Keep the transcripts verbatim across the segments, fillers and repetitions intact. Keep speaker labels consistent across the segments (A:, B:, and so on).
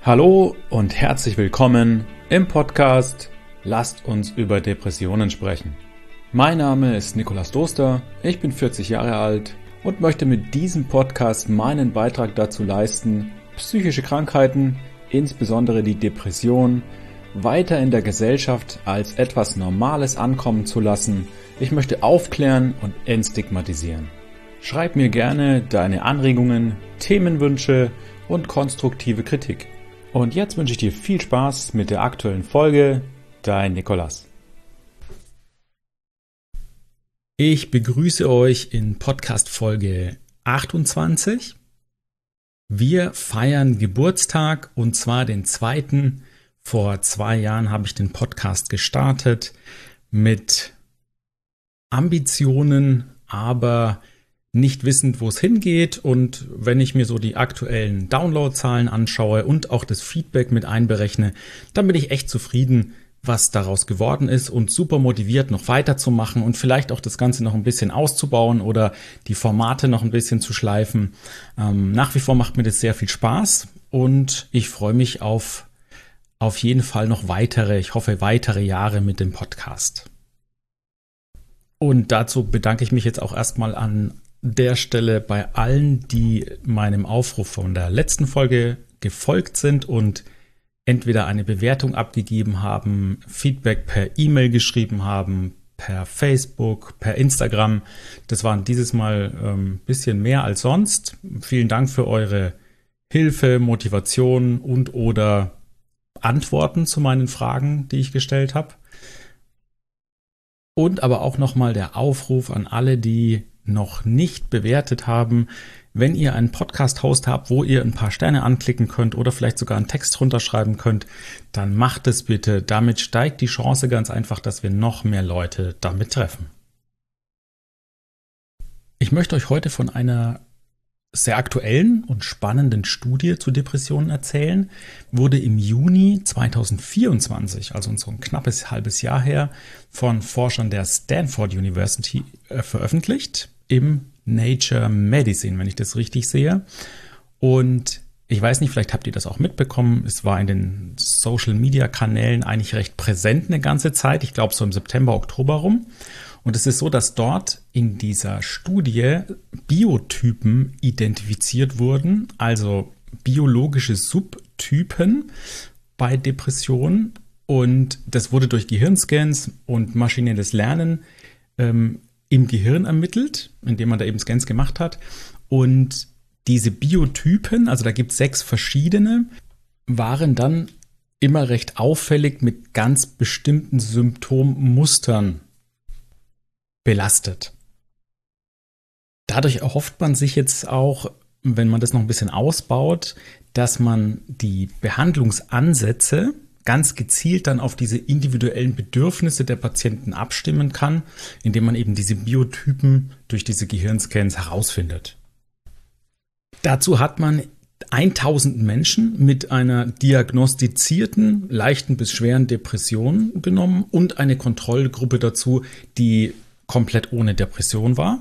A: Hallo und herzlich willkommen im Podcast Lasst uns über Depressionen sprechen. Mein Name ist Nikolaus Doster, ich bin vierzig Jahre alt und möchte mit diesem Podcast meinen Beitrag dazu leisten, psychische Krankheiten, insbesondere die Depression, weiter in der Gesellschaft als etwas Normales ankommen zu lassen. Ich möchte aufklären und entstigmatisieren. Schreib mir gerne deine Anregungen, Themenwünsche und konstruktive Kritik. Und jetzt wünsche ich dir viel Spaß mit der aktuellen Folge. Dein Nikolaus.
B: Ich begrüße euch in Podcast Folge achtundzwanzig. Wir feiern Geburtstag und zwar den zweiten. Vor zwei Jahren habe ich den Podcast gestartet mit Ambitionen, aber nicht wissend, wo es hingeht. Und wenn ich mir so die aktuellen Downloadzahlen anschaue und auch das Feedback mit einberechne, dann bin ich echt zufrieden, was daraus geworden ist und super motiviert, noch weiterzumachen und vielleicht auch das Ganze noch ein bisschen auszubauen oder die Formate noch ein bisschen zu schleifen. Ähm, nach wie vor macht mir das sehr viel Spaß und ich freue mich auf auf jeden Fall noch weitere, ich hoffe weitere Jahre mit dem Podcast. Und dazu bedanke ich mich jetzt auch erstmal an der Stelle bei allen, die meinem Aufruf von der letzten Folge gefolgt sind und entweder eine Bewertung abgegeben haben, Feedback per E-Mail geschrieben haben, per Facebook, per Instagram. Das waren dieses Mal ein ähm, bisschen mehr als sonst. Vielen Dank für eure Hilfe, Motivation und oder Antworten zu meinen Fragen, die ich gestellt habe. Und aber auch nochmal der Aufruf an alle, die noch nicht bewertet haben. Wenn ihr einen Podcast-Host habt, wo ihr ein paar Sterne anklicken könnt oder vielleicht sogar einen Text runterschreiben könnt, dann macht es bitte. Damit steigt die Chance ganz einfach, dass wir noch mehr Leute damit treffen. Ich möchte euch heute von einer sehr aktuellen und spannenden Studie zu Depressionen erzählen. Wurde im Juni zweitausendvierundzwanzig, also so ein knappes halbes Jahr her, von Forschern der Stanford University äh, veröffentlicht im Nature Medicine, wenn ich das richtig sehe. Und ich weiß nicht, vielleicht habt ihr das auch mitbekommen. Es war in den Social-Media-Kanälen eigentlich recht präsent eine ganze Zeit. Ich glaube so im September, Oktober rum. Und es ist so, dass dort in dieser Studie Biotypen identifiziert wurden, also biologische Subtypen bei Depressionen. Und das wurde durch Gehirnscans und maschinelles Lernen ähm, im Gehirn ermittelt, indem man da eben Scans gemacht hat. Und diese Biotypen, also da gibt es sechs verschiedene, waren dann immer recht auffällig mit ganz bestimmten Symptommustern belastet. Dadurch erhofft man sich jetzt auch, wenn man das noch ein bisschen ausbaut, dass man die Behandlungsansätze ganz gezielt dann auf diese individuellen Bedürfnisse der Patienten abstimmen kann, indem man eben diese Biotypen durch diese Gehirnscans herausfindet. Dazu hat man tausend Menschen mit einer diagnostizierten, leichten bis schweren Depression genommen und eine Kontrollgruppe dazu, die komplett ohne Depression war.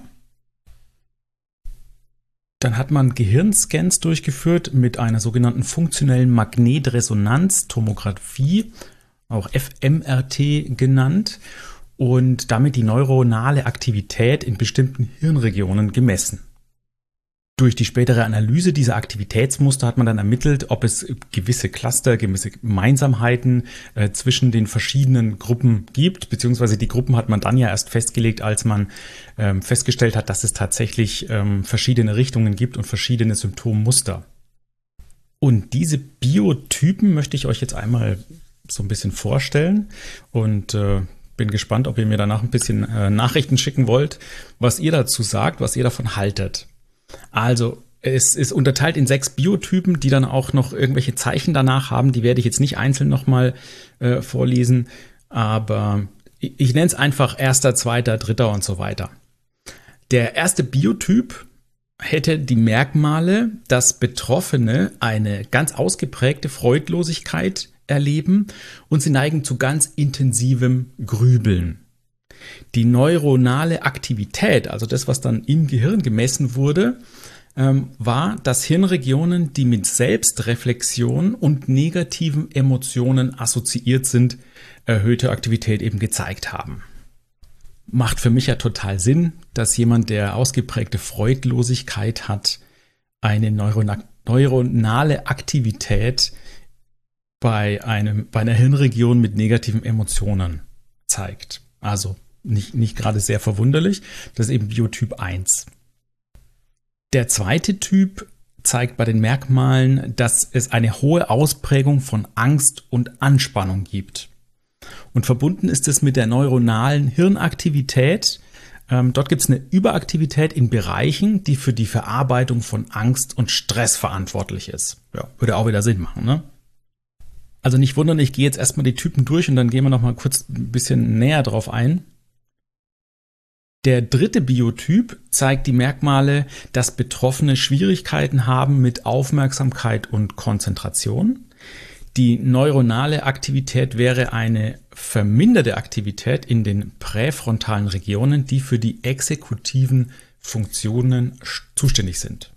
B: Dann hat man Gehirnscans durchgeführt mit einer sogenannten funktionellen Magnetresonanztomographie, auch F M R T genannt, und damit die neuronale Aktivität in bestimmten Hirnregionen gemessen. Durch die spätere Analyse dieser Aktivitätsmuster hat man dann ermittelt, ob es gewisse Cluster, gewisse Gemeinsamkeiten äh, zwischen den verschiedenen Gruppen gibt, beziehungsweise die Gruppen hat man dann ja erst festgelegt, als man ähm, festgestellt hat, dass es tatsächlich ähm, verschiedene Richtungen gibt und verschiedene Symptommuster. Und diese Biotypen möchte ich euch jetzt einmal so ein bisschen vorstellen und äh, bin gespannt, ob ihr mir danach ein bisschen äh, Nachrichten schicken wollt, was ihr dazu sagt, was ihr davon haltet. Also, es ist unterteilt in sechs Biotypen, die dann auch noch irgendwelche Zeichen danach haben. Die werde ich jetzt nicht einzeln nochmal äh, vorlesen, aber ich, ich nenne es einfach erster, zweiter, dritter und so weiter. Der erste Biotyp hätte die Merkmale, dass Betroffene eine ganz ausgeprägte Freudlosigkeit erleben und sie neigen zu ganz intensivem Grübeln. Die neuronale Aktivität, also das, was dann im Gehirn gemessen wurde, ähm, war, dass Hirnregionen, die mit Selbstreflexion und negativen Emotionen assoziiert sind, erhöhte Aktivität eben gezeigt haben. Macht für mich ja total Sinn, dass jemand, der ausgeprägte Freudlosigkeit hat, eine neurona- neuronale Aktivität bei, einem, bei einer Hirnregion mit negativen Emotionen zeigt. Also nicht, nicht gerade sehr verwunderlich. Das ist eben Biotyp eins. Der zweite Typ zeigt bei den Merkmalen, dass es eine hohe Ausprägung von Angst und Anspannung gibt. Und verbunden ist es mit der neuronalen Hirnaktivität. Ähm, dort gibt es eine Überaktivität in Bereichen, die für die Verarbeitung von Angst und Stress verantwortlich ist. Ja, würde auch wieder Sinn machen, ne? Also nicht wundern, ich gehe jetzt erstmal die Typen durch und dann gehen wir noch mal kurz ein bisschen näher drauf ein. Der dritte Biotyp zeigt die Merkmale, dass Betroffene Schwierigkeiten haben mit Aufmerksamkeit und Konzentration. Die neuronale Aktivität wäre eine verminderte Aktivität in den präfrontalen Regionen, die für die exekutiven Funktionen zuständig sind.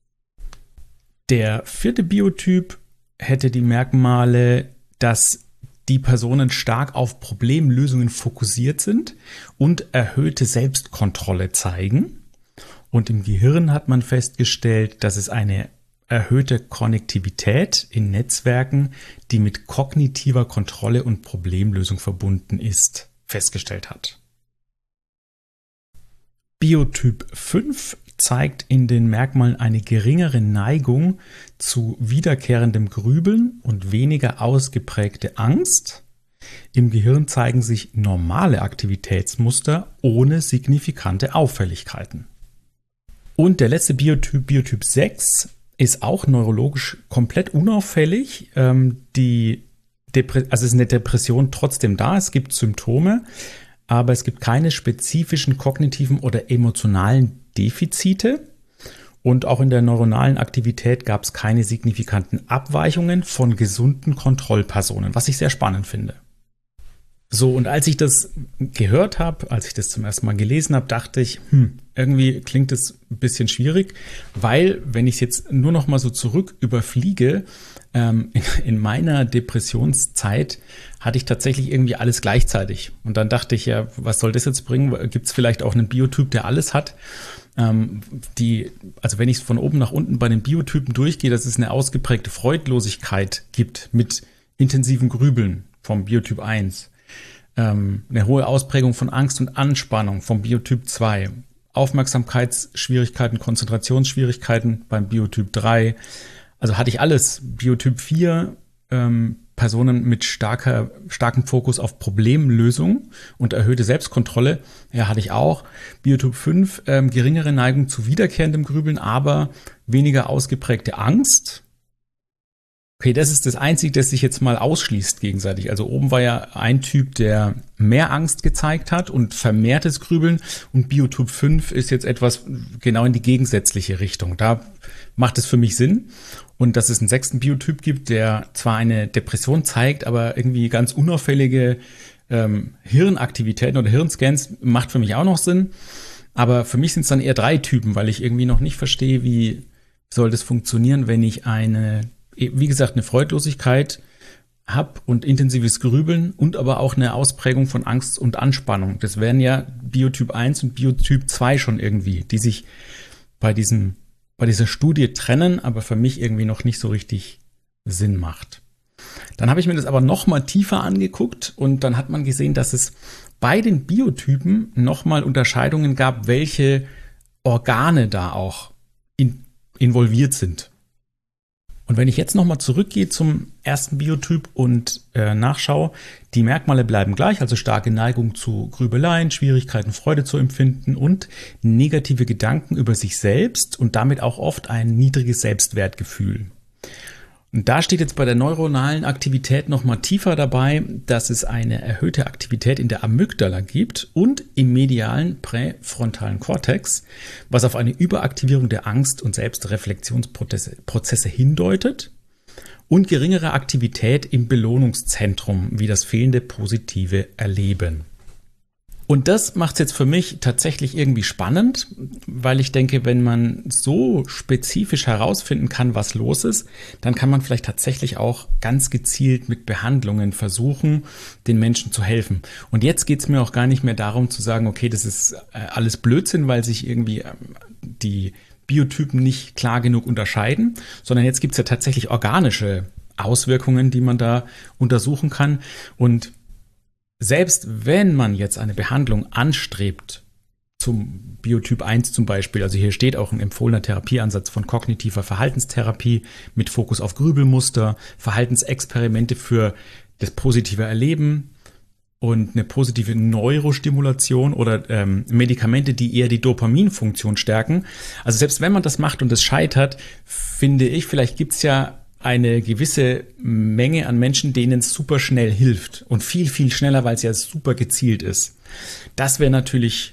B: Der vierte Biotyp hätte die Merkmale, dass die Personen stark auf Problemlösungen fokussiert sind und erhöhte Selbstkontrolle zeigen. Und im Gehirn hat man festgestellt, dass es eine erhöhte Konnektivität in Netzwerken, die mit kognitiver Kontrolle und Problemlösung verbunden ist, festgestellt hat. Biotyp fünf zeigt in den Merkmalen eine geringere Neigung zu wiederkehrendem Grübeln und weniger ausgeprägte Angst. Im Gehirn zeigen sich normale Aktivitätsmuster ohne signifikante Auffälligkeiten. Und der letzte Biotyp, Biotyp sechs, ist auch neurologisch komplett unauffällig. Ähm, die Depre- also ist eine Depression trotzdem da, es gibt Symptome, aber es gibt keine spezifischen kognitiven oder emotionalen Defizite. Und auch in der neuronalen Aktivität gab es keine signifikanten Abweichungen von gesunden Kontrollpersonen, was ich sehr spannend finde. So, und als ich das gehört habe, als ich das zum ersten Mal gelesen habe, dachte ich, hm, irgendwie klingt das ein bisschen schwierig, weil, wenn ich es jetzt nur noch mal so zurück überfliege, ähm, in, in meiner Depressionszeit hatte ich tatsächlich irgendwie alles gleichzeitig. Und dann dachte ich, ja, was soll das jetzt bringen? Gibt es vielleicht auch einen Biotyp, der alles hat? Ähm, die, also wenn ich es von oben nach unten bei den Biotypen durchgehe, dass es eine ausgeprägte Freudlosigkeit gibt mit intensiven Grübeln vom Biotyp eins. Eine hohe Ausprägung von Angst und Anspannung vom Biotyp zwei, Aufmerksamkeitsschwierigkeiten, Konzentrationsschwierigkeiten beim Biotyp drei. Also hatte ich alles. Biotyp vier, ähm, Personen mit starker, starkem Fokus auf Problemlösung und erhöhte Selbstkontrolle, ja, hatte ich auch. Biotyp fünf, ähm, geringere Neigung zu wiederkehrendem Grübeln, aber weniger ausgeprägte Angst. Okay, das ist das Einzige, das sich jetzt mal ausschließt gegenseitig. Also oben war ja ein Typ, der mehr Angst gezeigt hat und vermehrtes Grübeln, und Biotyp fünf ist jetzt etwas genau in die gegensätzliche Richtung. Da macht es für mich Sinn. Und dass es einen sechsten Biotyp gibt, der zwar eine Depression zeigt, aber irgendwie ganz unauffällige ähm, Hirnaktivitäten oder Hirnscans, macht für mich auch noch Sinn. Aber für mich sind es dann eher drei Typen, weil ich irgendwie noch nicht verstehe, wie soll das funktionieren, wenn ich eine wie gesagt, eine Freudlosigkeit habe und intensives Grübeln und aber auch eine Ausprägung von Angst und Anspannung. Das wären ja Biotyp eins und Biotyp zwei schon irgendwie, die sich bei diesem, bei dieser Studie trennen, aber für mich irgendwie noch nicht so richtig Sinn macht. Dann habe ich mir das aber noch mal tiefer angeguckt und dann hat man gesehen, dass es bei den Biotypen noch mal Unterscheidungen gab, welche Organe da auch in, involviert sind. Und wenn ich jetzt nochmal zurückgehe zum ersten Biotyp und äh, nachschaue, die Merkmale bleiben gleich, also starke Neigung zu Grübeleien, Schwierigkeiten, Freude zu empfinden und negative Gedanken über sich selbst und damit auch oft ein niedriges Selbstwertgefühl. Und da steht jetzt bei der neuronalen Aktivität nochmal tiefer dabei, dass es eine erhöhte Aktivität in der Amygdala gibt und im medialen präfrontalen Kortex, was auf eine Überaktivierung der Angst- und Selbstreflexionsprozesse Prozesse hindeutet, und geringere Aktivität im Belohnungszentrum, wie das fehlende positive Erleben. Und das macht es jetzt für mich tatsächlich irgendwie spannend, weil ich denke, wenn man so spezifisch herausfinden kann, was los ist, dann kann man vielleicht tatsächlich auch ganz gezielt mit Behandlungen versuchen, den Menschen zu helfen. Und jetzt geht es mir auch gar nicht mehr darum zu sagen, okay, das ist alles Blödsinn, weil sich irgendwie die Biotypen nicht klar genug unterscheiden, sondern jetzt gibt es ja tatsächlich organische Auswirkungen, die man da untersuchen kann. Und selbst wenn man jetzt eine Behandlung anstrebt, zum Biotyp eins zum Beispiel, also hier steht auch ein empfohlener Therapieansatz von kognitiver Verhaltenstherapie mit Fokus auf Grübelmuster, Verhaltensexperimente für das positive Erleben und eine positive Neurostimulation oder ähm, Medikamente, die eher die Dopaminfunktion stärken. Also selbst wenn man das macht und es scheitert, finde ich, vielleicht gibt es ja eine gewisse Menge an Menschen, denen es super schnell hilft und viel, viel schneller, weil es ja super gezielt ist. Das wäre natürlich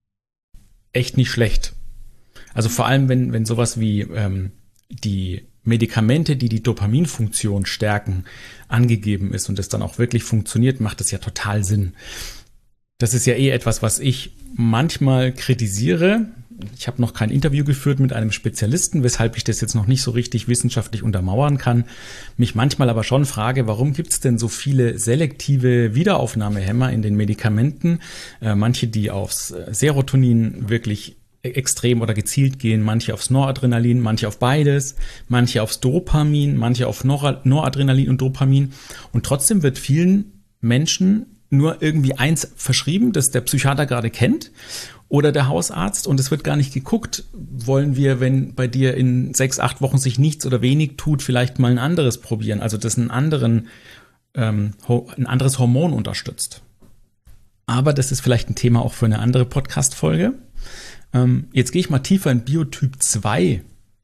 B: echt nicht schlecht. Also vor allem, wenn, wenn sowas wie ähm, die Medikamente, die die Dopaminfunktion stärken, angegeben ist und es dann auch wirklich funktioniert, macht das ja total Sinn. Das ist ja eh etwas, was ich manchmal kritisiere. Ich habe noch kein Interview geführt mit einem Spezialisten, weshalb ich das jetzt noch nicht so richtig wissenschaftlich untermauern kann. Mich manchmal aber schon frage, warum gibt es denn so viele selektive Wiederaufnahmehämmer in den Medikamenten? Äh, manche, die aufs Serotonin wirklich extrem oder gezielt gehen, manche aufs Noradrenalin, manche auf beides, manche aufs Dopamin, manche auf Nor- Noradrenalin und Dopamin. Und trotzdem wird vielen Menschen nur irgendwie eins verschrieben, das der Psychiater gerade kennt oder der Hausarzt, und es wird gar nicht geguckt, wollen wir, wenn bei dir in sechs, acht Wochen sich nichts oder wenig tut, vielleicht mal ein anderes probieren, also das einen anderen, ähm, ein anderes Hormon unterstützt. Aber das ist vielleicht ein Thema auch für eine andere Podcast-Folge. Ähm, jetzt gehe ich mal tiefer in Biotyp zwei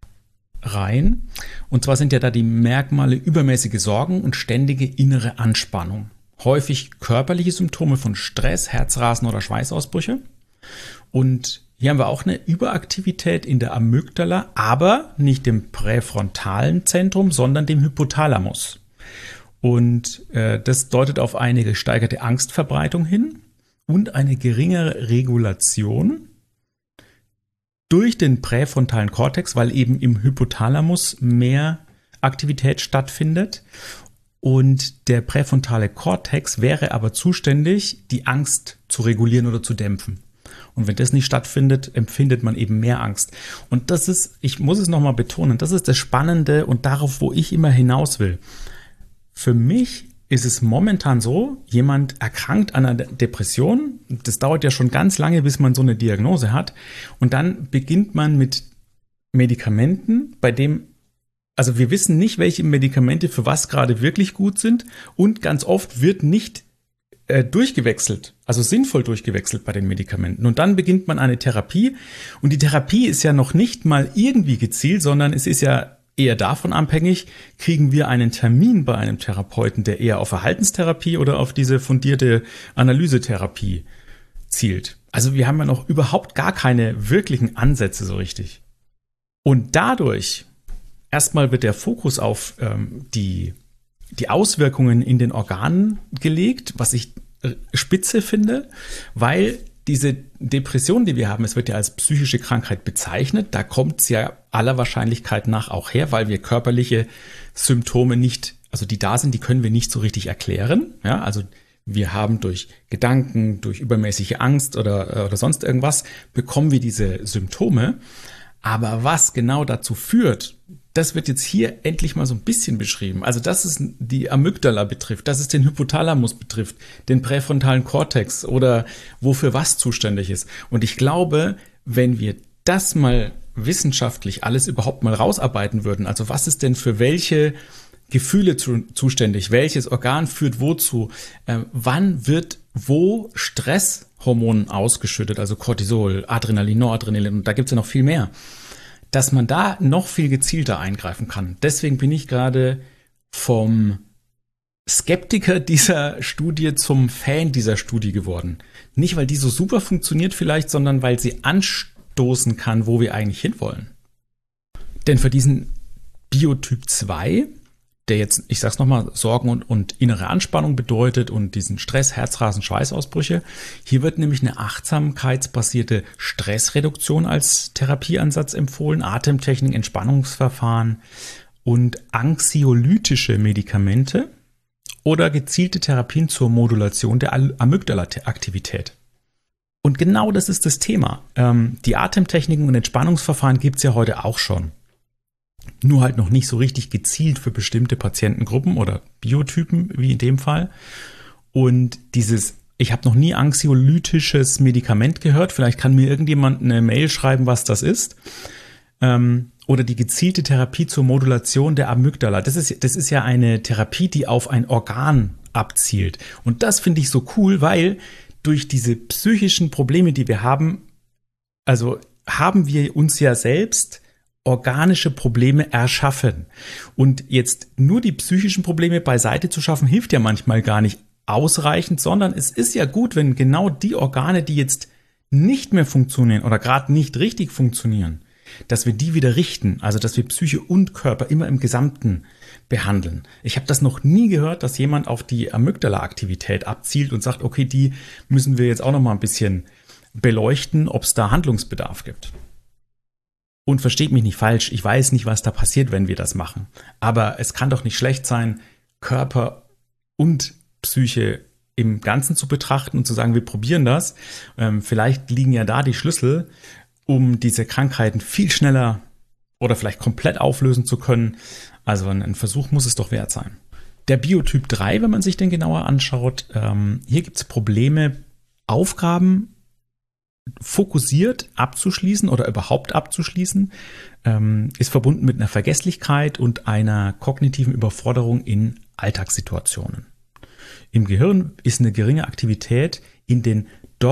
B: rein, und zwar sind ja da die Merkmale übermäßige Sorgen und ständige innere Anspannung. Häufig körperliche Symptome von Stress, Herzrasen oder Schweißausbrüche. Und hier haben wir auch eine Überaktivität in der Amygdala, aber nicht dem präfrontalen Zentrum, sondern dem Hypothalamus. Und äh, das deutet auf eine gesteigerte Angstverbreitung hin und eine geringere Regulation durch den präfrontalen Kortex, weil eben im Hypothalamus mehr Aktivität stattfindet. Und der präfrontale Kortex wäre aber zuständig, die Angst zu regulieren oder zu dämpfen. Und wenn das nicht stattfindet, empfindet man eben mehr Angst. Und das ist, ich muss es nochmal betonen, das ist das Spannende und darauf, wo ich immer hinaus will. Für mich ist es momentan so, jemand erkrankt an einer Depression, das dauert ja schon ganz lange, bis man so eine Diagnose hat, und dann beginnt man mit Medikamenten, bei dem, also wir wissen nicht, welche Medikamente für was gerade wirklich gut sind, und ganz oft wird nicht äh, durchgewechselt, also sinnvoll durchgewechselt bei den Medikamenten. Und dann beginnt man eine Therapie, und die Therapie ist ja noch nicht mal irgendwie gezielt, sondern es ist ja eher davon abhängig, kriegen wir einen Termin bei einem Therapeuten, der eher auf Verhaltenstherapie oder auf diese fundierte Analysetherapie zielt. Also wir haben ja noch überhaupt gar keine wirklichen Ansätze so richtig. Und dadurch erstmal wird der Fokus auf ähm, die, die Auswirkungen in den Organen gelegt, was ich spitze finde, weil diese Depression, die wir haben, es wird ja als psychische Krankheit bezeichnet, da kommt es ja aller Wahrscheinlichkeit nach auch her, weil wir körperliche Symptome nicht, also die da sind, die können wir nicht so richtig erklären. Ja, also wir haben durch Gedanken, durch übermäßige Angst oder, oder sonst irgendwas, bekommen wir diese Symptome. Aber was genau dazu führt, das wird jetzt hier endlich mal so ein bisschen beschrieben. Also dass es die Amygdala betrifft, dass es den Hypothalamus betrifft, den präfrontalen Kortex oder wofür was zuständig ist. Und ich glaube, wenn wir das mal wissenschaftlich alles überhaupt mal rausarbeiten würden, also was ist denn für welche Gefühle zu, zuständig, welches Organ führt wozu, äh, wann wird wo Stresshormonen ausgeschüttet, also Cortisol, Adrenalin, Noradrenalin, und da gibt es ja noch viel mehr, dass man da noch viel gezielter eingreifen kann. Deswegen bin ich gerade vom Skeptiker dieser Studie zum Fan dieser Studie geworden. Nicht, weil die so super funktioniert vielleicht, sondern weil sie anstoßen kann, wo wir eigentlich hinwollen. Denn für diesen Biotyp zwei der jetzt, ich sag's nochmal, Sorgen und, und innere Anspannung bedeutet und diesen Stress, Herzrasen, Schweißausbrüche. Hier wird nämlich eine achtsamkeitsbasierte Stressreduktion als Therapieansatz empfohlen, Atemtechniken, Entspannungsverfahren und anxiolytische Medikamente oder gezielte Therapien zur Modulation der Amygdala-Aktivität. Und genau das ist das Thema. Ähm, die Atemtechniken und Entspannungsverfahren gibt's ja heute auch schon. Nur halt noch nicht so richtig gezielt für bestimmte Patientengruppen oder Biotypen, wie in dem Fall. Und dieses, ich habe noch nie anxiolytisches Medikament gehört, vielleicht kann mir irgendjemand eine Mail schreiben, was das ist. Ähm, oder die gezielte Therapie zur Modulation der Amygdala. Das ist, das ist ja eine Therapie, die auf ein Organ abzielt. Und das finde ich so cool, weil durch diese psychischen Probleme, die wir haben, also haben wir uns ja selbst organische Probleme erschaffen. Und jetzt nur die psychischen Probleme beiseite zu schaffen, hilft ja manchmal gar nicht ausreichend, sondern es ist ja gut, wenn genau die Organe, die jetzt nicht mehr funktionieren oder gerade nicht richtig funktionieren, dass wir die wieder richten, also dass wir Psyche und Körper immer im Gesamten behandeln. Ich habe das noch nie gehört, dass jemand auf die Amygdala-Aktivität abzielt und sagt, okay, die müssen wir jetzt auch noch mal ein bisschen beleuchten, ob es da Handlungsbedarf gibt. Und versteht mich nicht falsch, ich weiß nicht, was da passiert, wenn wir das machen. Aber es kann doch nicht schlecht sein, Körper und Psyche im Ganzen zu betrachten und zu sagen, wir probieren das. Ähm, vielleicht liegen ja da die Schlüssel, um diese Krankheiten viel schneller oder vielleicht komplett auflösen zu können. Also ein Versuch muss es doch wert sein. Der Biotyp drei, wenn man sich den genauer anschaut, ähm, hier gibt es Probleme, Aufgaben fokussiert abzuschließen oder überhaupt abzuschließen, ähm, ist verbunden mit einer Vergesslichkeit und einer kognitiven Überforderung in Alltagssituationen. Im Gehirn ist eine geringe Aktivität in den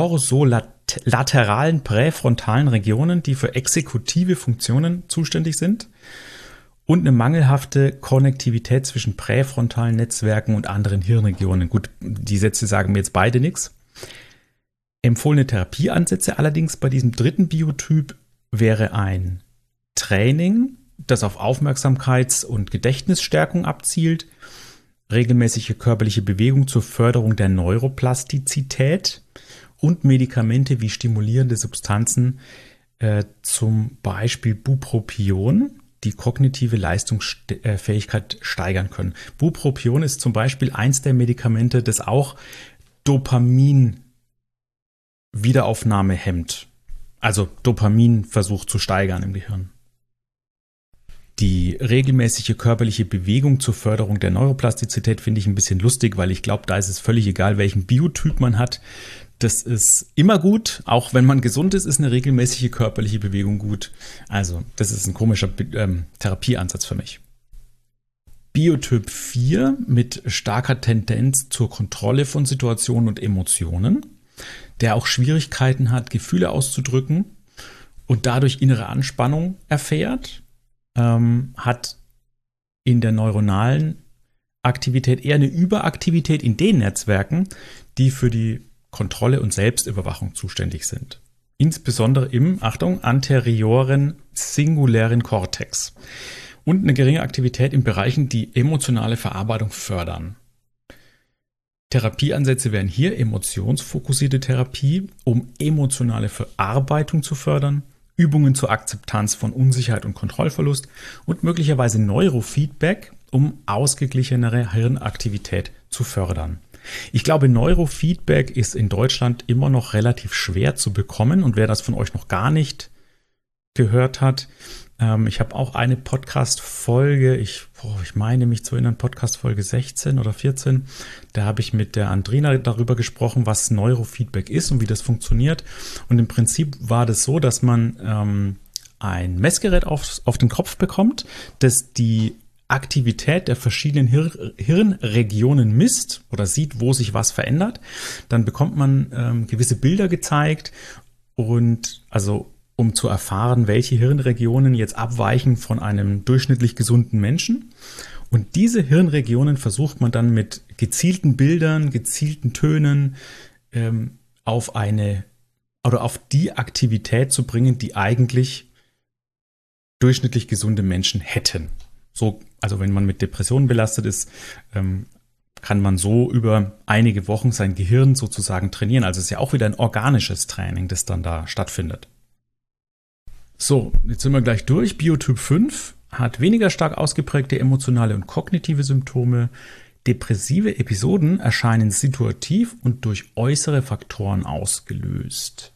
B: dorsolateralen präfrontalen Regionen, die für exekutive Funktionen zuständig sind, und eine mangelhafte Konnektivität zwischen präfrontalen Netzwerken und anderen Hirnregionen. Gut, die Sätze sagen mir jetzt beide nichts. Empfohlene Therapieansätze allerdings bei diesem dritten Biotyp wäre ein Training, das auf Aufmerksamkeits- und Gedächtnisstärkung abzielt, regelmäßige körperliche Bewegung zur Förderung der Neuroplastizität und Medikamente wie stimulierende Substanzen, äh, zum Beispiel Bupropion, die kognitive Leistungsfähigkeit steigern können. Bupropion ist zum Beispiel eins der Medikamente, das auch Dopamin Wiederaufnahme hemmt. Also Dopamin versucht zu steigern im Gehirn. Die regelmäßige körperliche Bewegung zur Förderung der Neuroplastizität finde ich ein bisschen lustig, weil ich glaube, da ist es völlig egal, welchen Biotyp man hat. Das ist immer gut, auch wenn man gesund ist, ist eine regelmäßige körperliche Bewegung gut. Also das ist ein komischer ähm, Therapieansatz für mich. Biotyp vier mit starker Tendenz zur Kontrolle von Situationen und Emotionen, der auch Schwierigkeiten hat, Gefühle auszudrücken und dadurch innere Anspannung erfährt, ähm, hat in der neuronalen Aktivität eher eine Überaktivität in den Netzwerken, die für die Kontrolle und Selbstüberwachung zuständig sind. Insbesondere im, Achtung, anterioren singulären Kortex und eine geringe Aktivität in Bereichen, die emotionale Verarbeitung fördern. Therapieansätze wären hier emotionsfokussierte Therapie, um emotionale Verarbeitung zu fördern, Übungen zur Akzeptanz von Unsicherheit und Kontrollverlust und möglicherweise Neurofeedback, um ausgeglichenere Hirnaktivität zu fördern. Ich glaube, Neurofeedback ist in Deutschland immer noch relativ schwer zu bekommen, und wer das von euch noch gar nicht gehört hat, ähm, ich habe auch eine Podcast-Folge, ich, boah, ich meine mich zu erinnern, Podcast-Folge sechzehn oder vierzehn, da habe ich mit der Andrina darüber gesprochen, was Neurofeedback ist und wie das funktioniert. Und im Prinzip war das so, dass man ähm, ein Messgerät auf, auf den Kopf bekommt, das die Aktivität der verschiedenen Hir- Hirnregionen misst oder sieht, wo sich was verändert. Dann bekommt man ähm, gewisse Bilder gezeigt, und also um zu erfahren, welche Hirnregionen jetzt abweichen von einem durchschnittlich gesunden Menschen. Und diese Hirnregionen versucht man dann mit gezielten Bildern, gezielten Tönen ähm, auf eine oder auf die Aktivität zu bringen, die eigentlich durchschnittlich gesunde Menschen hätten. So, also wenn man mit Depressionen belastet ist, ähm, kann man so über einige Wochen sein Gehirn sozusagen trainieren. Also es ist ja auch wieder ein organisches Training, das dann da stattfindet. So, jetzt sind wir gleich durch. Biotyp fünf hat weniger stark ausgeprägte emotionale und kognitive Symptome. Depressive Episoden erscheinen situativ und durch äußere Faktoren ausgelöst.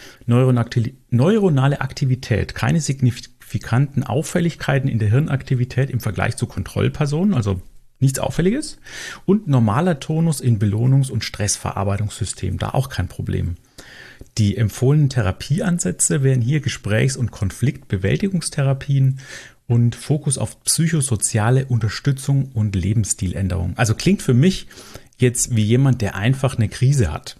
B: Neuronale Aktivität, keine signifikanten Auffälligkeiten in der Hirnaktivität im Vergleich zu Kontrollpersonen, also nichts Auffälliges. Und normaler Tonus in Belohnungs- und Stressverarbeitungssystem, da auch kein Problem. Die empfohlenen Therapieansätze wären hier Gesprächs- und Konfliktbewältigungstherapien und Fokus auf psychosoziale Unterstützung und Lebensstiländerung. Also klingt für mich jetzt wie jemand, der einfach eine Krise hat,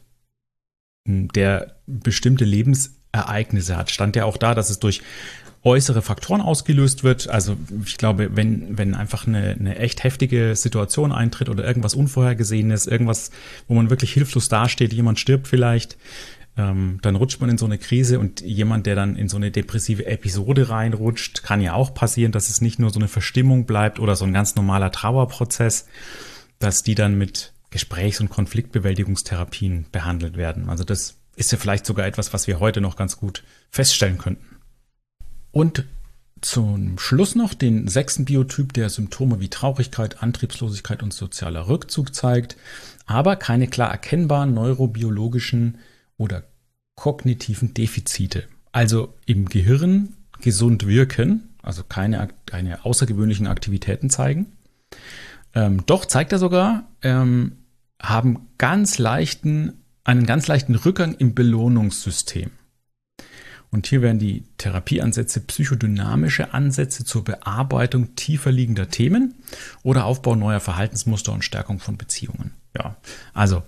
B: der bestimmte Lebensereignisse hat. Stand ja auch da, dass es durch äußere Faktoren ausgelöst wird. Also ich glaube, wenn, wenn einfach eine, eine echt heftige Situation eintritt oder irgendwas Unvorhergesehenes, irgendwas, wo man wirklich hilflos dasteht, jemand stirbt vielleicht, ähm, dann rutscht man in so eine Krise und jemand, der dann in so eine depressive Episode reinrutscht, kann ja auch passieren, dass es nicht nur so eine Verstimmung bleibt oder so ein ganz normaler Trauerprozess, dass die dann mit Gesprächs- und Konfliktbewältigungstherapien behandelt werden. Also das ist ja vielleicht sogar etwas, was wir heute noch ganz gut feststellen könnten. Und zum Schluss noch den sechsten Biotyp, der Symptome wie Traurigkeit, Antriebslosigkeit und sozialer Rückzug zeigt, aber keine klar erkennbaren neurobiologischen oder kognitiven Defizite. Also im Gehirn gesund wirken, also keine, keine außergewöhnlichen Aktivitäten zeigen. Ähm, doch zeigt er sogar, ähm, haben ganz leichten, einen ganz leichten Rückgang im Belohnungssystem. Und hier werden die Therapieansätze psychodynamische Ansätze zur Bearbeitung tiefer liegender Themen oder Aufbau neuer Verhaltensmuster und Stärkung von Beziehungen. Ja, also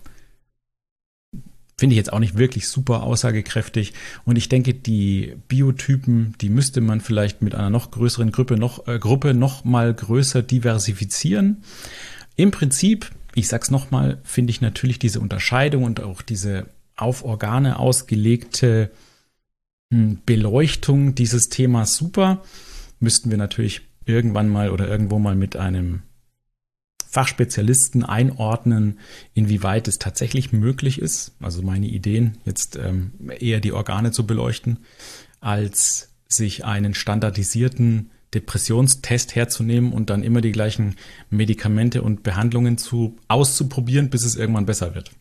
B: finde ich jetzt auch nicht wirklich super aussagekräftig. Und ich denke, die Biotypen, die müsste man vielleicht mit einer noch größeren Gruppe noch, äh, Gruppe noch mal größer diversifizieren. Im Prinzip, ich sag's noch mal, finde ich natürlich diese Unterscheidung und auch diese auf Organe ausgelegte Beleuchtung dieses Themas super. Müssten wir natürlich irgendwann mal oder irgendwo mal mit einem Fachspezialisten einordnen, inwieweit es tatsächlich möglich ist. Also meine Ideen, jetzt ähm, eher die Organe zu beleuchten, als sich einen standardisierten Depressionstest herzunehmen und dann immer die gleichen Medikamente und Behandlungen zu auszuprobieren, bis es irgendwann besser wird.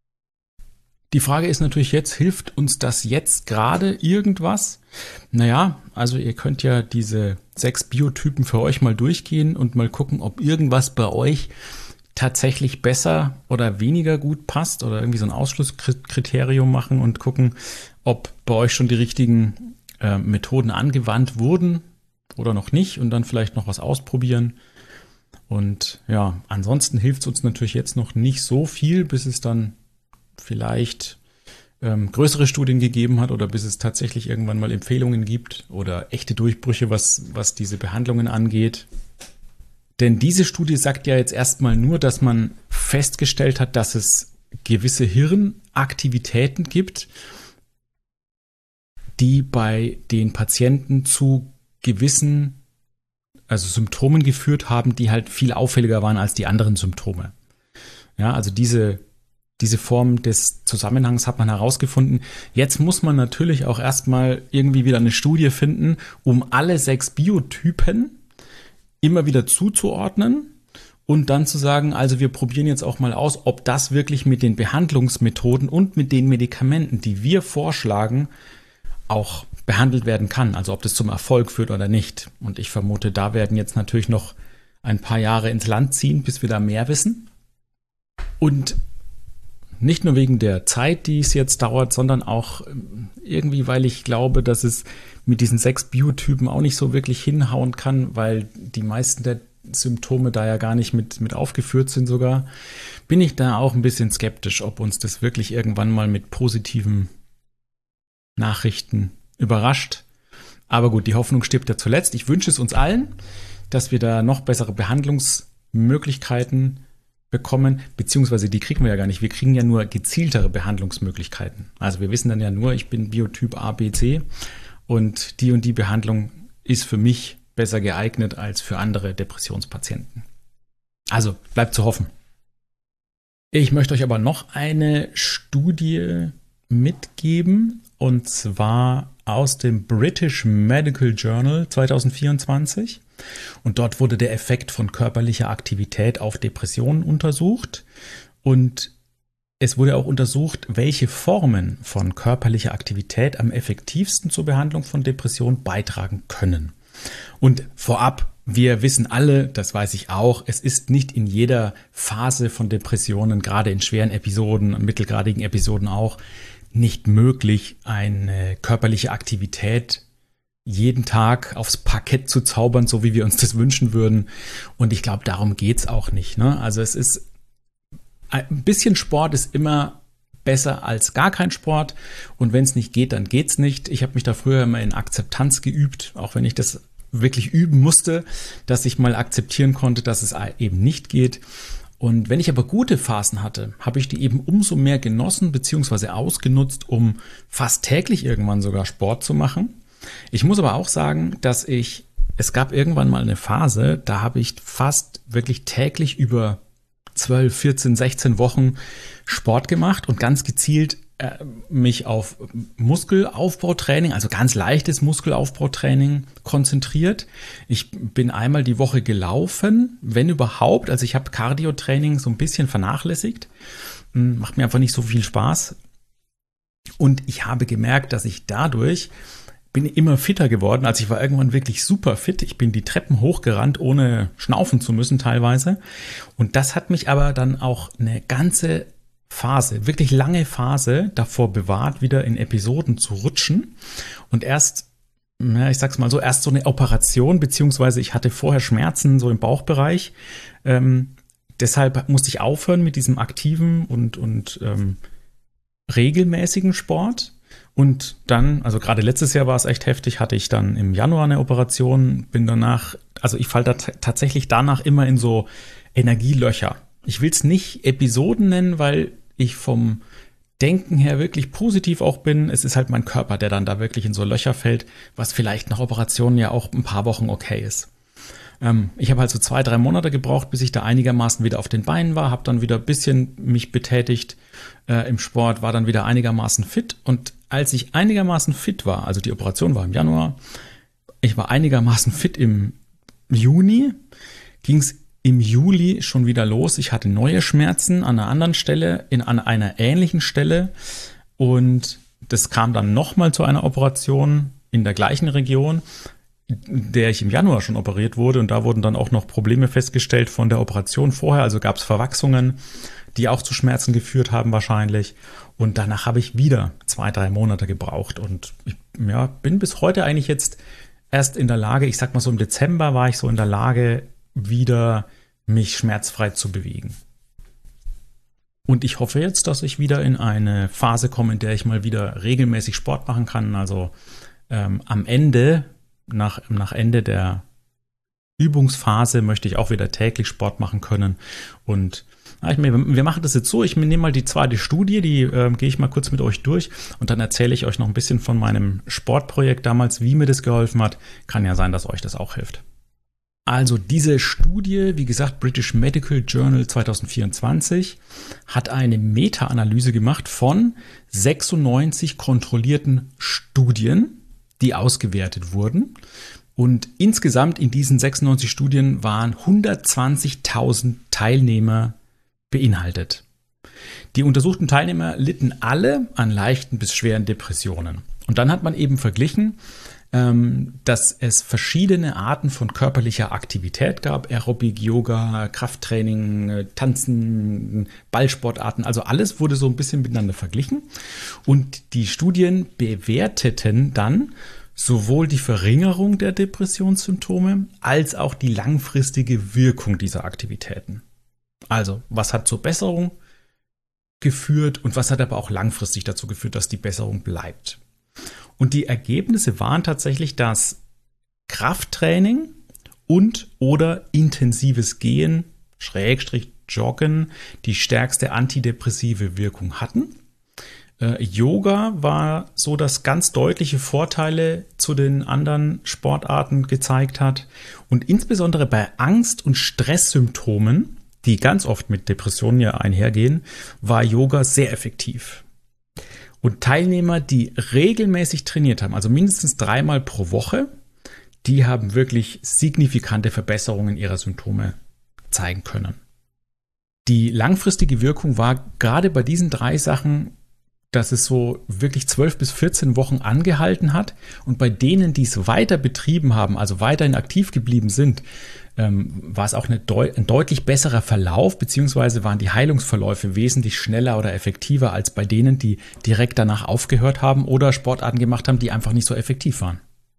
B: Die Frage ist natürlich jetzt, hilft uns das jetzt gerade irgendwas? Naja, also ihr könnt ja diese sechs Biotypen für euch mal durchgehen und mal gucken, ob irgendwas bei euch tatsächlich besser oder weniger gut passt oder irgendwie so ein Ausschlusskriterium machen und gucken, ob bei euch schon die richtigen äh, Methoden angewandt wurden oder noch nicht und dann vielleicht noch was ausprobieren. Und ja, ansonsten hilft es uns natürlich jetzt noch nicht so viel, bis es dann vielleicht ähm, größere Studien gegeben hat oder bis es tatsächlich irgendwann mal Empfehlungen gibt oder echte Durchbrüche, was, was diese Behandlungen angeht. Denn diese Studie sagt ja jetzt erstmal nur, dass man festgestellt hat, dass es gewisse Hirnaktivitäten gibt, die bei den Patienten zu gewissen, also Symptomen geführt haben, die halt viel auffälliger waren als die anderen Symptome. Ja, also diese Diese Form des Zusammenhangs hat man herausgefunden. Jetzt muss man natürlich auch erstmal irgendwie wieder eine Studie finden, um alle sechs Biotypen immer wieder zuzuordnen und dann zu sagen, also wir probieren jetzt auch mal aus, ob das wirklich mit den Behandlungsmethoden und mit den Medikamenten, die wir vorschlagen, auch behandelt werden kann. Also ob das zum Erfolg führt oder nicht. Und ich vermute, da werden jetzt natürlich noch ein paar Jahre ins Land ziehen, bis wir da mehr wissen. Und nicht nur wegen der Zeit, die es jetzt dauert, sondern auch irgendwie, weil ich glaube, dass es mit diesen sechs Biotypen auch nicht so wirklich hinhauen kann, weil die meisten der Symptome da ja gar nicht mit, mit aufgeführt sind sogar, bin ich da auch ein bisschen skeptisch, ob uns das wirklich irgendwann mal mit positiven Nachrichten überrascht. Aber gut, die Hoffnung stirbt ja zuletzt. Ich wünsche es uns allen, dass wir da noch bessere Behandlungsmöglichkeiten bekommen, beziehungsweise die kriegen wir ja gar nicht. Wir kriegen ja nur gezieltere Behandlungsmöglichkeiten. Also wir wissen dann ja nur, ich bin Biotyp A, B, C und die und die Behandlung ist für mich besser geeignet als für andere Depressionspatienten. Also bleibt zu hoffen. Ich möchte euch aber noch eine Studie mitgeben, und zwar aus dem British Medical Journal zwanzig vierundzwanzig. Und dort wurde der Effekt von körperlicher Aktivität auf Depressionen untersucht. Und es wurde auch untersucht, welche Formen von körperlicher Aktivität am effektivsten zur Behandlung von Depressionen beitragen können. Und vorab, wir wissen alle, das weiß ich auch, es ist nicht in jeder Phase von Depressionen, gerade in schweren Episoden, mittelgradigen Episoden auch, nicht möglich, eine körperliche Aktivität jeden Tag aufs Parkett zu zaubern, so wie wir uns das wünschen würden. Und ich glaube, darum geht's auch nicht, ne? Also es ist, ein bisschen Sport ist immer besser als gar kein Sport. Und wenn es nicht geht, dann geht's nicht. Ich habe mich da früher immer in Akzeptanz geübt, auch wenn ich das wirklich üben musste, dass ich mal akzeptieren konnte, dass es eben nicht geht. Und wenn ich aber gute Phasen hatte, habe ich die eben umso mehr genossen bzw. ausgenutzt, um fast täglich irgendwann sogar Sport zu machen. Ich muss aber auch sagen, dass ich, es gab irgendwann mal eine Phase, da habe ich fast wirklich täglich über zwölf, vierzehn, sechzehn Wochen Sport gemacht und ganz gezielt äh, mich auf Muskelaufbautraining, also ganz leichtes Muskelaufbautraining konzentriert. Ich bin einmal die Woche gelaufen, wenn überhaupt. Also ich habe Cardio-Training so ein bisschen vernachlässigt. Macht mir einfach nicht so viel Spaß. Und ich habe gemerkt, dass ich dadurch bin immer fitter geworden. Also ich war irgendwann wirklich super fit. Ich bin die Treppen hochgerannt, ohne schnaufen zu müssen teilweise. Und das hat mich aber dann auch eine ganze Phase, wirklich lange Phase davor bewahrt, wieder in Episoden zu rutschen. Und erst, ja, ich sag's mal so, erst so eine Operation, beziehungsweise ich hatte vorher Schmerzen so im Bauchbereich. Ähm, deshalb musste ich aufhören mit diesem aktiven und, und ähm, regelmäßigen Sport. Und dann, also gerade letztes Jahr war es echt heftig, hatte ich dann im Januar eine Operation, bin danach, also ich falle da t- tatsächlich danach immer in so Energielöcher. Ich will es nicht Episoden nennen, weil ich vom Denken her wirklich positiv auch bin. Es ist halt mein Körper, der dann da wirklich in so Löcher fällt, was vielleicht nach Operationen ja auch ein paar Wochen okay ist. Ähm, ich habe halt so zwei, drei Monate gebraucht, bis ich da einigermaßen wieder auf den Beinen war, habe dann wieder ein bisschen mich betätigt äh, im Sport, war dann wieder einigermaßen fit. Und als ich einigermaßen fit war, also die Operation war im Januar, ich war einigermaßen fit im Juni, ging es im Juli schon wieder los. Ich hatte neue Schmerzen an einer anderen Stelle, in, an einer ähnlichen Stelle. Und das kam dann nochmal zu einer Operation in der gleichen Region, in der ich im Januar schon operiert wurde. Und da wurden dann auch noch Probleme festgestellt von der Operation vorher. Also gab es Verwachsungen, die auch zu Schmerzen geführt haben wahrscheinlich. Und danach habe ich wieder zwei, drei Monate gebraucht. Und ich ja, bin bis heute eigentlich jetzt erst in der Lage, ich sag mal so im Dezember war ich so in der Lage, wieder mich schmerzfrei zu bewegen. Und ich hoffe jetzt, dass ich wieder in eine Phase komme, in der ich mal wieder regelmäßig Sport machen kann. Also ähm, am Ende, nach, nach Ende der Übungsphase möchte ich auch wieder täglich Sport machen können. Und ja, ich, wir machen das jetzt so, ich nehme mal die zweite Studie, die äh, gehe ich mal kurz mit euch durch und dann erzähle ich euch noch ein bisschen von meinem Sportprojekt damals, wie mir das geholfen hat. Kann ja sein, dass euch das auch hilft. Also diese Studie, wie gesagt, British Medical Journal zwanzig vierundzwanzig, hat eine Meta-Analyse gemacht von sechsundneunzig kontrollierten Studien, die ausgewertet wurden. Und insgesamt in diesen sechsundneunzig Studien waren hundertzwanzigtausend Teilnehmer beinhaltet. Die untersuchten Teilnehmer litten alle an leichten bis schweren Depressionen. Und dann hat man eben verglichen, dass es verschiedene Arten von körperlicher Aktivität gab, Aerobic, Yoga, Krafttraining, Tanzen, Ballsportarten, also alles wurde so ein bisschen miteinander verglichen. Und die Studien bewerteten dann sowohl die Verringerung der Depressionssymptome als auch die langfristige Wirkung dieser Aktivitäten. Also, was hat zur Besserung geführt und was hat aber auch langfristig dazu geführt, dass die Besserung bleibt. Und die Ergebnisse waren tatsächlich, dass Krafttraining und oder intensives Gehen, Schrägstrich Joggen, die stärkste antidepressive Wirkung hatten. Äh, Yoga war so, dass ganz deutliche Vorteile zu den anderen Sportarten gezeigt hat. Und insbesondere bei Angst- und Stresssymptomen, die ganz oft mit Depressionen ja einhergehen, war Yoga sehr effektiv. Und Teilnehmer, die regelmäßig trainiert haben, also mindestens dreimal pro Woche, die haben wirklich signifikante Verbesserungen ihrer Symptome zeigen können. Die langfristige Wirkung war gerade bei diesen drei Sachen, dass es so wirklich zwölf bis vierzehn Wochen angehalten hat. Und bei denen, die es weiter betrieben haben, also weiterhin aktiv geblieben sind, ähm, war es auch eine deut- ein deutlich besserer Verlauf, beziehungsweise waren die Heilungsverläufe wesentlich schneller oder effektiver als bei denen, die direkt danach aufgehört haben oder Sportarten gemacht haben, die einfach nicht so effektiv waren.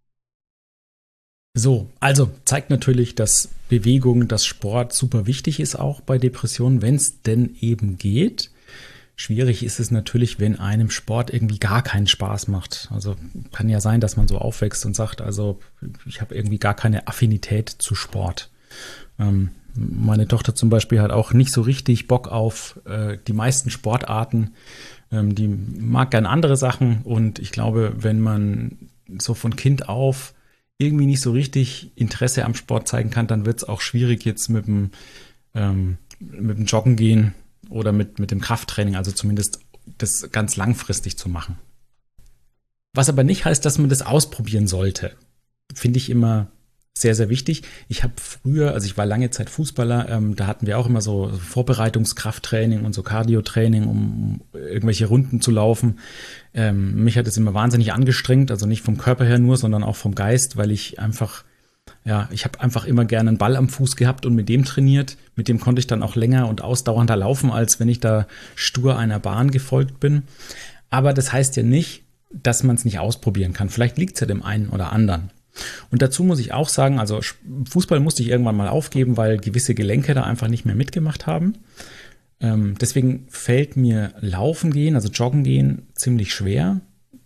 B: So, also zeigt natürlich, dass Bewegung, dass Sport super wichtig ist, auch bei Depressionen, wenn es denn eben geht. Schwierig ist es natürlich, wenn einem Sport irgendwie gar keinen Spaß macht. Also kann ja sein, dass man so aufwächst und sagt, also ich habe irgendwie gar keine Affinität zu Sport. Ähm, meine Tochter zum Beispiel hat auch nicht so richtig Bock auf äh, die meisten Sportarten. Ähm, die mag gern andere Sachen und ich glaube, wenn man so von Kind auf irgendwie nicht so richtig Interesse am Sport zeigen kann, dann wird es auch schwierig jetzt mit dem, ähm, mit dem Joggen gehen oder mit, mit dem Krafttraining, also zumindest das ganz langfristig zu machen. Was aber nicht heißt, dass man das ausprobieren sollte. Finde ich immer sehr, sehr wichtig. Ich habe früher, also ich war lange Zeit Fußballer, ähm, da hatten wir auch immer so Vorbereitungskrafttraining und so Cardio-Training, um irgendwelche Runden zu laufen. Ähm, mich hat es immer wahnsinnig angestrengt, also nicht vom Körper her nur, sondern auch vom Geist, weil ich einfach, ja, ich habe einfach immer gerne einen Ball am Fuß gehabt und mit dem trainiert. Mit dem konnte ich dann auch länger und ausdauernder laufen, als wenn ich da stur einer Bahn gefolgt bin. Aber das heißt ja nicht, dass man es nicht ausprobieren kann. Vielleicht liegt es ja dem einen oder anderen. Und dazu muss ich auch sagen, also Fußball musste ich irgendwann mal aufgeben, weil gewisse Gelenke da einfach nicht mehr mitgemacht haben. Ähm, deswegen fällt mir Laufen gehen, also Joggen gehen, ziemlich schwer.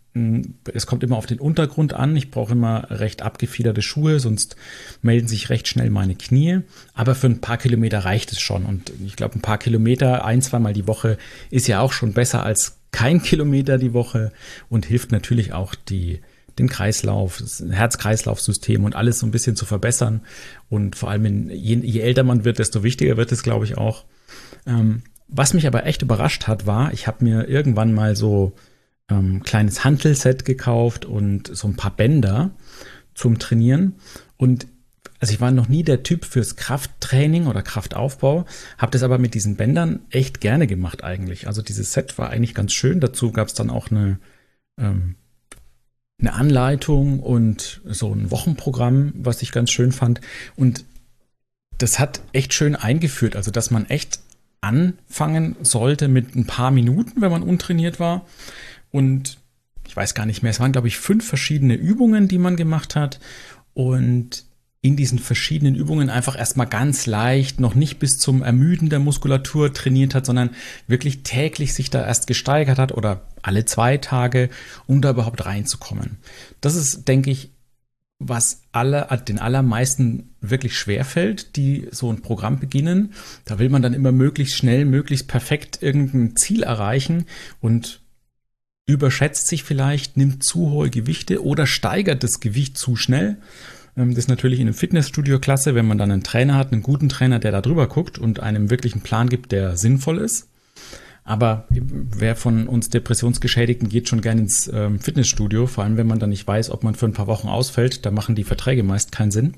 B: Es kommt immer auf den Untergrund an. Ich brauche immer recht abgefederte Schuhe, sonst melden sich recht schnell meine Knie. Aber für ein paar Kilometer reicht es schon. Und ich glaube, ein paar Kilometer, ein-, zweimal die Woche ist ja auch schon besser als kein Kilometer die Woche und hilft natürlich auch die den Kreislauf, das Herz-Kreislauf-System und alles so ein bisschen zu verbessern. Und vor allem, in, je, je älter man wird, desto wichtiger wird es, glaube ich, auch. Ähm, was mich aber echt überrascht hat, war, ich habe mir irgendwann mal so ein ähm, kleines Hantelset gekauft und so ein paar Bänder zum Trainieren. Und also ich war noch nie der Typ fürs Krafttraining oder Kraftaufbau, habe das aber mit diesen Bändern echt gerne gemacht eigentlich. Also dieses Set war eigentlich ganz schön. Dazu gab es dann auch eine ähm, eine Anleitung und so ein Wochenprogramm, was ich ganz schön fand. Und das hat echt schön eingeführt, also dass man echt anfangen sollte mit ein paar Minuten, wenn man untrainiert war. Und ich weiß gar nicht mehr, es waren, glaube ich, fünf verschiedene Übungen, die man gemacht hat. Und in diesen verschiedenen Übungen einfach erstmal ganz leicht, noch nicht bis zum Ermüden der Muskulatur trainiert hat, sondern wirklich täglich sich da erst gesteigert hat oder alle zwei Tage, um da überhaupt reinzukommen. Das ist, denke ich, was alle, den allermeisten wirklich schwerfällt, die so ein Programm beginnen. Da will man dann immer möglichst schnell, möglichst perfekt irgendein Ziel erreichen und überschätzt sich vielleicht, nimmt zu hohe Gewichte oder steigert das Gewicht zu schnell. Das ist natürlich in einem Fitnessstudio klasse, wenn man dann einen Trainer hat, einen guten Trainer, der da drüber guckt und einem wirklich einen Plan gibt, der sinnvoll ist. Aber wer von uns Depressionsgeschädigten geht schon gerne ins ähm, Fitnessstudio, vor allem wenn man dann nicht weiß, ob man für ein paar Wochen ausfällt, da machen die Verträge meist keinen Sinn.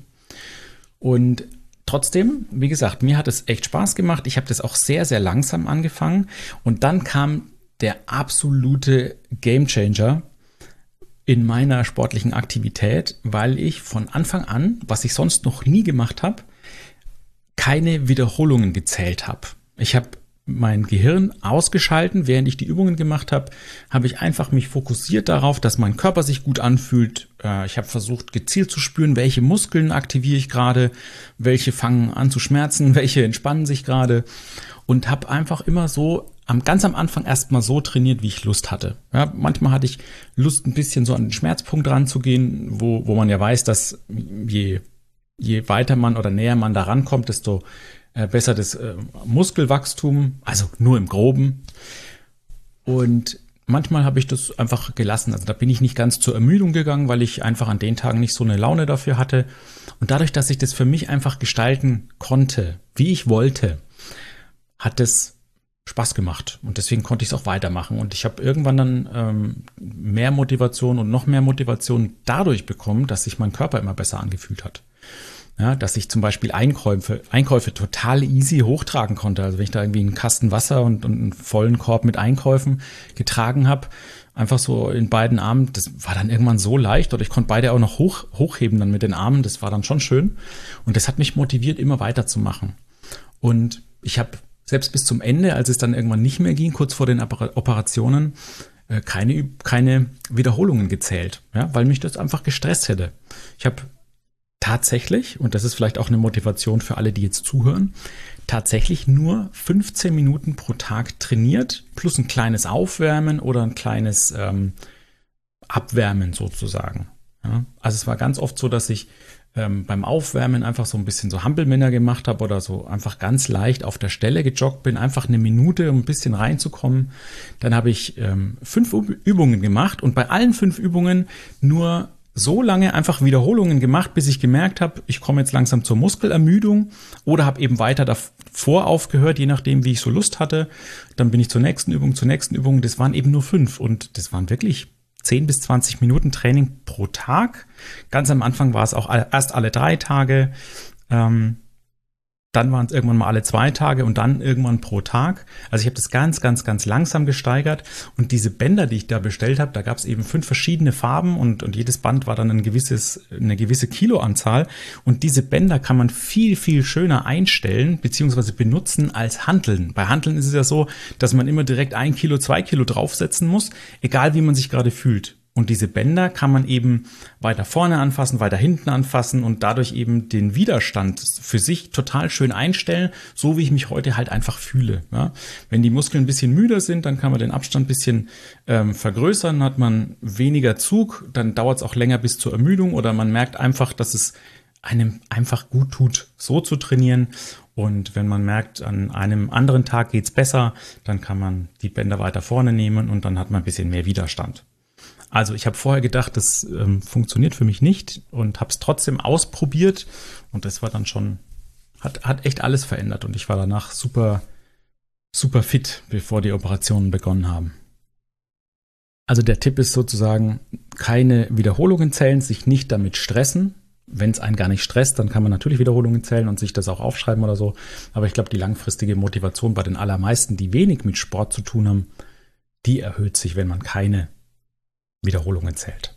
B: Und trotzdem, wie gesagt, mir hat es echt Spaß gemacht. Ich habe das auch sehr, sehr langsam angefangen und dann kam der absolute Gamechanger in meiner sportlichen Aktivität, weil ich von Anfang an, was ich sonst noch nie gemacht habe, keine Wiederholungen gezählt habe. Ich habe mein Gehirn ausgeschalten, während ich die Übungen gemacht habe, habe ich einfach mich fokussiert darauf, dass mein Körper sich gut anfühlt. Ich habe versucht, gezielt zu spüren, welche Muskeln aktiviere ich gerade, welche fangen an zu schmerzen, welche entspannen sich gerade und habe einfach immer so am ganz am Anfang erstmal so trainiert, wie ich Lust hatte. Ja, manchmal hatte ich Lust, ein bisschen so an den Schmerzpunkt ranzugehen, wo, wo man ja weiß, dass je, je weiter man oder näher man da rankommt, desto äh, besser das äh, Muskelwachstum, also nur im Groben. Und manchmal habe ich das einfach gelassen. Also da bin ich nicht ganz zur Ermüdung gegangen, weil ich einfach an den Tagen nicht so eine Laune dafür hatte. Und dadurch, dass ich das für mich einfach gestalten konnte, wie ich wollte, hat es Spaß gemacht. Und deswegen konnte ich es auch weitermachen. Und ich habe irgendwann dann ähm, mehr Motivation und noch mehr Motivation dadurch bekommen, dass sich mein Körper immer besser angefühlt hat. Ja, dass ich zum Beispiel Einkäufe, Einkäufe total easy hochtragen konnte. Also wenn ich da irgendwie einen Kasten Wasser und, und einen vollen Korb mit Einkäufen getragen habe, einfach so in beiden Armen, das war dann irgendwann so leicht, oder ich konnte beide auch noch hoch, hochheben dann mit den Armen, das war dann schon schön. Und das hat mich motiviert, immer weiterzumachen. Und ich habe selbst bis zum Ende, als es dann irgendwann nicht mehr ging, kurz vor den Operationen, keine, keine Wiederholungen gezählt, ja, weil mich das einfach gestresst hätte. Ich habe tatsächlich, und das ist vielleicht auch eine Motivation für alle, die jetzt zuhören, tatsächlich nur fünfzehn Minuten pro Tag trainiert, plus ein kleines Aufwärmen oder ein kleines ähm, Abwärmen sozusagen. Ja, also es war ganz oft so, dass ich ähm, beim Aufwärmen einfach so ein bisschen so Hampelmänner gemacht habe oder so einfach ganz leicht auf der Stelle gejoggt bin, einfach eine Minute, um ein bisschen reinzukommen. Dann habe ich ähm, fünf Übungen gemacht und bei allen fünf Übungen nur so lange einfach Wiederholungen gemacht, bis ich gemerkt habe, ich komme jetzt langsam zur Muskelermüdung oder habe eben weiter davor aufgehört, je nachdem, wie ich so Lust hatte. Dann bin ich zur nächsten Übung, zur nächsten Übung. Das waren eben nur fünf und das waren wirklich zehn bis zwanzig Minuten Training pro Tag. Ganz am Anfang war es auch erst alle drei Tage. Ähm, Dann waren es irgendwann mal alle zwei Tage und dann irgendwann pro Tag. Also ich habe das ganz, ganz, ganz langsam gesteigert. Und diese Bänder, die ich da bestellt habe, da gab es eben fünf verschiedene Farben und, und jedes Band war dann ein gewisses, eine gewisse Kiloanzahl. Und diese Bänder kann man viel, viel schöner einstellen bzw. benutzen als Hanteln. Bei Hanteln ist es ja so, dass man immer direkt ein Kilo, zwei Kilo draufsetzen muss, egal wie man sich gerade fühlt. Und diese Bänder kann man eben weiter vorne anfassen, weiter hinten anfassen und dadurch eben den Widerstand für sich total schön einstellen, so wie ich mich heute halt einfach fühle. Ja, wenn die Muskeln ein bisschen müder sind, dann kann man den Abstand ein bisschen ähm, vergrößern, hat man weniger Zug, dann dauert es auch länger bis zur Ermüdung oder man merkt einfach, dass es einem einfach gut tut, so zu trainieren. Und wenn man merkt, an einem anderen Tag geht's besser, dann kann man die Bänder weiter vorne nehmen und dann hat man ein bisschen mehr Widerstand. Also ich habe vorher gedacht, das ähm, funktioniert für mich nicht und habe es trotzdem ausprobiert und das war dann schon, hat, hat echt alles verändert und ich war danach super, super fit, bevor die Operationen begonnen haben. Also der Tipp ist sozusagen, keine Wiederholungen zählen, sich nicht damit stressen. Wenn es einen gar nicht stresst, dann kann man natürlich Wiederholungen zählen und sich das auch aufschreiben oder so. Aber ich glaube, die langfristige Motivation bei den allermeisten, die wenig mit Sport zu tun haben, die erhöht sich, wenn man keine Wiederholungen zählt.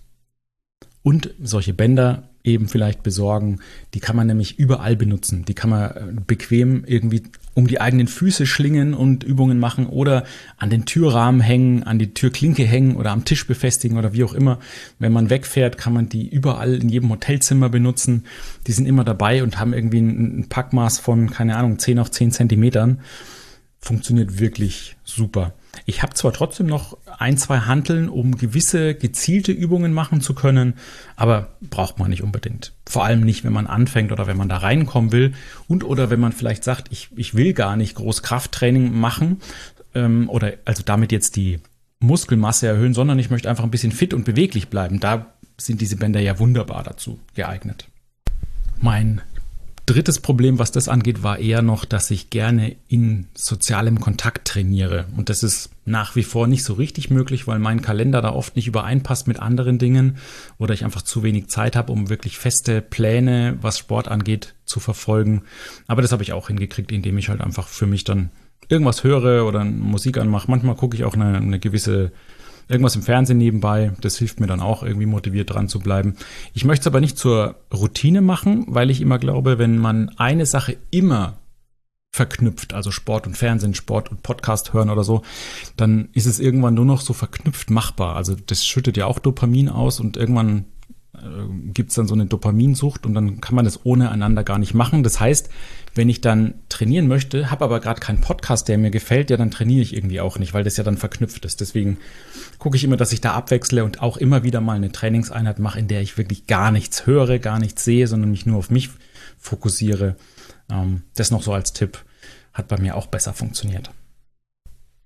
B: Und solche Bänder eben vielleicht besorgen, die kann man nämlich überall benutzen. Die kann man bequem irgendwie um die eigenen Füße schlingen und Übungen machen oder an den Türrahmen hängen, an die Türklinke hängen oder am Tisch befestigen oder wie auch immer. Wenn man wegfährt, kann man die überall in jedem Hotelzimmer benutzen. Die sind immer dabei und haben irgendwie ein Packmaß von, keine Ahnung, zehn auf zehn Zentimetern. Funktioniert wirklich super. Ich habe zwar trotzdem noch ein, zwei Hanteln, um gewisse gezielte Übungen machen zu können, aber braucht man nicht unbedingt. Vor allem nicht, wenn man anfängt oder wenn man da reinkommen will und oder wenn man vielleicht sagt, ich, ich will gar nicht groß Krafttraining machen ähm, oder also damit jetzt die Muskelmasse erhöhen, sondern ich möchte einfach ein bisschen fit und beweglich bleiben. Da sind diese Bänder ja wunderbar dazu geeignet. Mein drittes Problem, was das angeht, war eher noch, dass ich gerne in sozialem Kontakt trainiere. Und das ist nach wie vor nicht so richtig möglich, weil mein Kalender da oft nicht übereinpasst mit anderen Dingen oder ich einfach zu wenig Zeit habe, um wirklich feste Pläne, was Sport angeht, zu verfolgen. Aber das habe ich auch hingekriegt, indem ich halt einfach für mich dann irgendwas höre oder Musik anmache. Manchmal gucke ich auch eine, eine gewisse irgendwas im Fernsehen nebenbei, das hilft mir dann auch irgendwie motiviert dran zu bleiben. Ich möchte es aber nicht zur Routine machen, weil ich immer glaube, wenn man eine Sache immer verknüpft, also Sport und Fernsehen, Sport und Podcast hören oder so, dann ist es irgendwann nur noch so verknüpft machbar. Also das schüttet ja auch Dopamin aus und irgendwann äh, gibt es dann so eine Dopaminsucht und dann kann man das ohne einander gar nicht machen. Das heißt, wenn ich dann trainieren möchte, habe aber gerade keinen Podcast, der mir gefällt, ja, dann trainiere ich irgendwie auch nicht, weil das ja dann verknüpft ist. Deswegen gucke ich immer, dass ich da abwechsle und auch immer wieder mal eine Trainingseinheit mache, in der ich wirklich gar nichts höre, gar nichts sehe, sondern mich nur auf mich fokussiere. Ähm, das noch so als Tipp, hat bei mir auch besser funktioniert.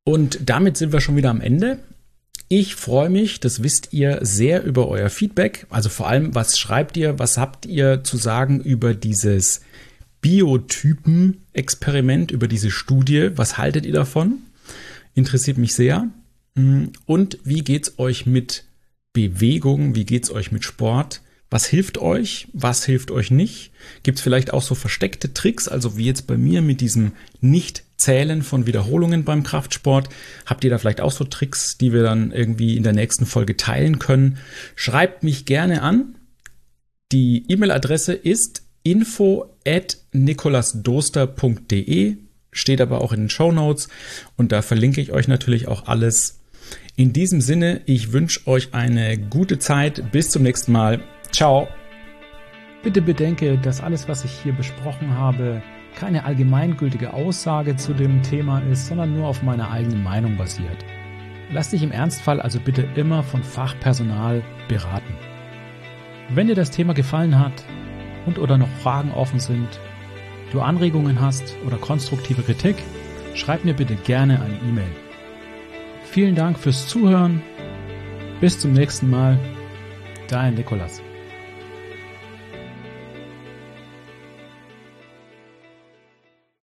B: Und damit sind wir schon wieder am Ende. Ich freue mich, das wisst ihr, sehr über euer Feedback. Also vor allem, was schreibt ihr, was habt ihr zu sagen über dieses Biotypen-Experiment, über diese Studie? Was haltet ihr davon? Interessiert mich sehr. Und wie geht's euch mit Bewegung? Wie geht's euch mit Sport? Was hilft euch? Was hilft euch nicht? Gibt es vielleicht auch so versteckte Tricks, also wie jetzt bei mir mit diesem Nicht-Zählen von Wiederholungen beim Kraftsport? Habt ihr da vielleicht auch so Tricks, die wir dann irgendwie in der nächsten Folge teilen können? Schreibt mich gerne an. Die E-Mail-Adresse ist info at nicolasdoster punkt de, steht aber auch in den Shownotes und da verlinke ich euch natürlich auch alles. In diesem Sinne, ich wünsche euch eine gute Zeit. Bis zum nächsten Mal. Ciao.
C: Bitte bedenke, dass alles, was ich hier besprochen habe, keine allgemeingültige Aussage zu dem Thema ist, sondern nur auf meiner eigenen Meinung basiert. Lass dich im Ernstfall also bitte immer von Fachpersonal beraten. Wenn dir das Thema gefallen hat und oder noch Fragen offen sind, du Anregungen hast oder konstruktive Kritik, schreib mir bitte gerne eine E-Mail. Vielen Dank fürs Zuhören. Bis zum nächsten Mal. Dein Nikolas.